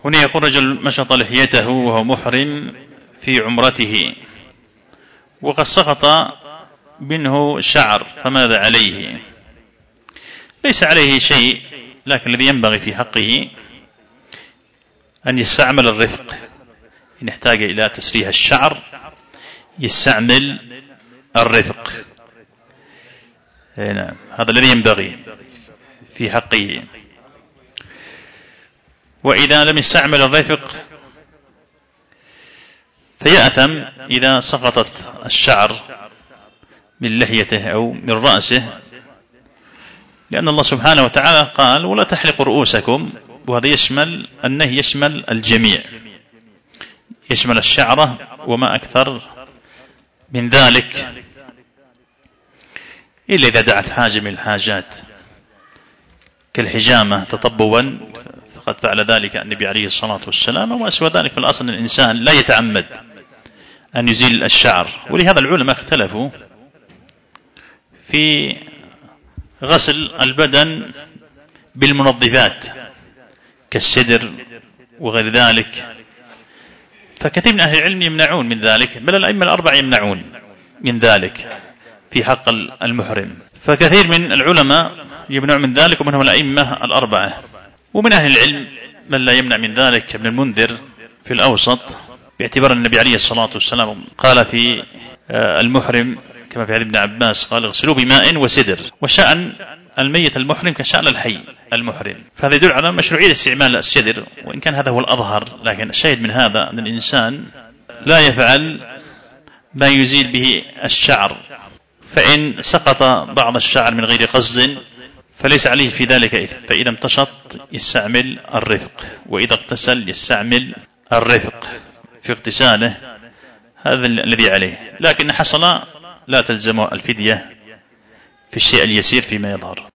هنا يقول رجل مشط لحيته وهو محرم في عمرته وقد سقط منه شعر، فماذا عليه؟ ليس عليه شيء، لكن الذي ينبغي في حقه أن يستعمل الرفق. إن احتاج إلى تسريح الشعر يستعمل الرفق. نعم، هذا الذي ينبغي في حقه. وإذا لم يستعمل الرفق فيأثم إذا سقطت الشعر من لحيته أو من رأسه، لأن الله سبحانه وتعالى قال: ولا تحلقوا رؤوسكم، وهذا يشمل النهي، يشمل الجميع، يشمل الشعرة وما أكثر من ذلك، إلا إذا دعت حاجة من الحاجات كالحجامة تطبوا، فقد فعل ذلك النبي عليه الصلاة والسلام. وما سوى ذلك من الأصل أن الإنسان لا يتعمد أن يزيل الشعر. ولهذا العلماء اختلفوا في غسل البدن بالمنظفات كالسدر وغير ذلك، فكثير من أهل العلم يمنعون من ذلك، بل الأئمة الأربعة يمنعون من ذلك في حق المحرم. فكثير من العلماء يمنعون من ذلك، ومنهم الأئمة الأربعة. ومن أهل العلم من لا يمنع من ذلك كابن المنذر في الأوسط، باعتبار النبي عليه الصلاة والسلام قال في المحرم كما في حديث ابن عباس قال: اغسلوا بماء وسدر. وشأن الميت المحرم كشأن الحي المحرم، فهذا يدل على مشروعية استعمال السدر، وإن كان هذا هو الأظهر. لكن الشاهد من هذا أن الإنسان لا يفعل ما يزيل به الشعر، فإن سقط بعض الشعر من غير قصد فليس عليه في ذلك إثم. فإذا امتشط يستعمل الرفق، وإذا اغتسل يستعمل الرفق في اغتساله، هذا الذي عليه. لكن حصل لا تلزم الفدية في الشيء اليسير فيما يظهر.